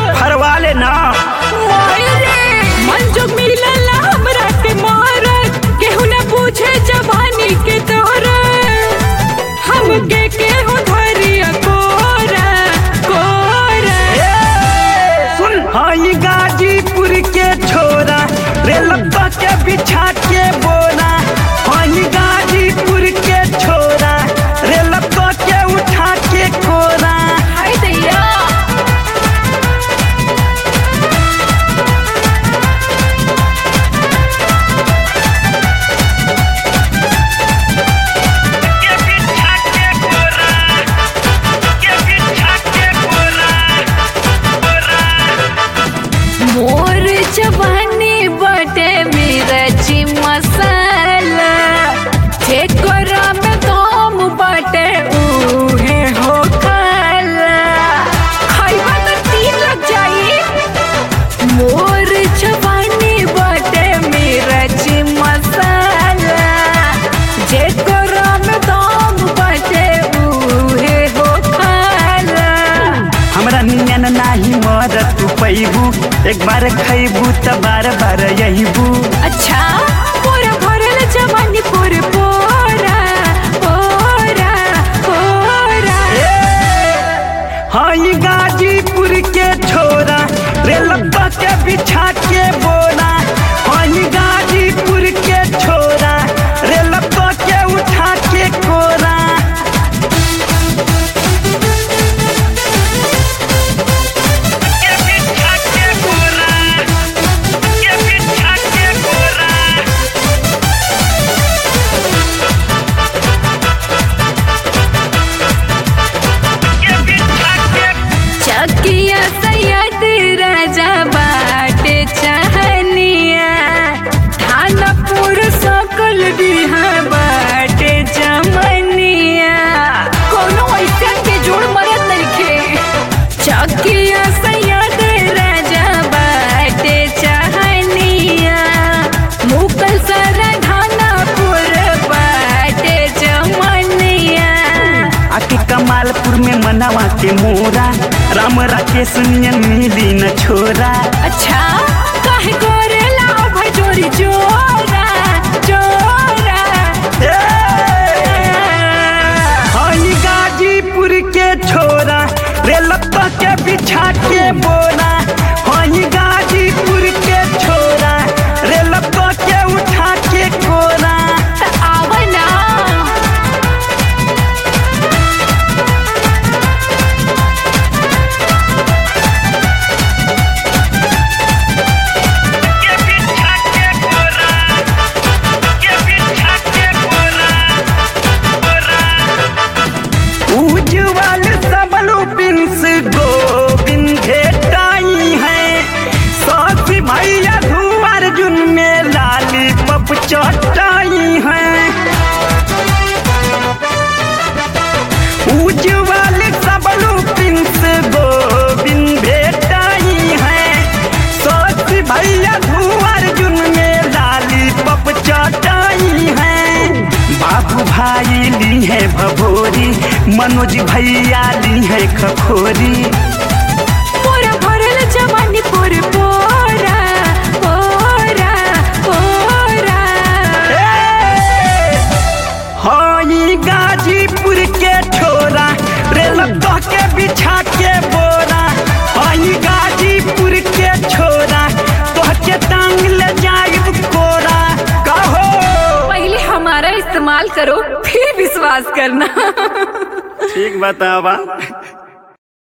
फरवा लेना। मन जो मिलल हमरा के मारत केहू न पूछे जवानी के तोर हमके केहू धरिया कोरा कोरा। सुन हाई गाजीपुर के छोरा रे लब्बा के बिछा के बोरा। हाई गाजीपुर के छोरा रे लब्बा के उठा के कोरा। हाय दैया मोर जवानी बटे मिर्ची मसाला ठेकोरा में दम बटे उहे हो खाला खाइबा तो तीन लग जाई। मोर जवानी बटे मिर्ची मसाला ठेकोरा में दम बटे उहे हो खाला। हमरा नियन नाही मरत तू पैबू एक बार खैबू त बार बार यहीबू। अच्छा पूरा भरल जवानी पूरे पोरा पोरा पोरा। हाई गाजीपुर के छोरा रे लब्बा के बिछा के बोरा। हाई गाजीपुर के छोरा रे लब्बा के उठा के कोरा। चकिया सैयद राजा बाटे चहनिया थानापुर सकल बिहा बाटे जमनिया कोनो ऐसा के जोड़ मरत नइखे। चकिया सैयद राजा बाटे चहनिया मुकल सरा थानापुर बाटे जमनिया। आके कमालपुर में मनावा के मोरा राम राकेश नियन मिली न छोरा। अच्छा काहे करेला भाई जोरी जोरा जोरा। हाई गाजीपुर के छोरा रे लब्बा के बिछा के बोरा। हाई गाजीपुर के छोरा रे लब्बा के उठा के कोरा। त आवना उज्जवल सबलू पिंस गोविंद भेटाई है। साथी भैया धू अर्जुन में लाली पप चटाई है। उज्जवल सबलू पिंस गोविंद भेटाई है। साथी भैया धू अर्जुन में लाली पप चटाई है। बाबू भाई ली है भभोरी मनोज भैया ली है खखोरी। पूरा भरल जवानी पूरे पोरा पोरा पोरा। हाई गाजीपुर के छोरा रे लब्बा के बिछा के बोरा। हाई गाजीपुर के छोरा तोह के टांग ले जाइब कोरा। कहो पहले हमारा इस्तेमाल करो फिर विश्वास करना। ठीक बतावा।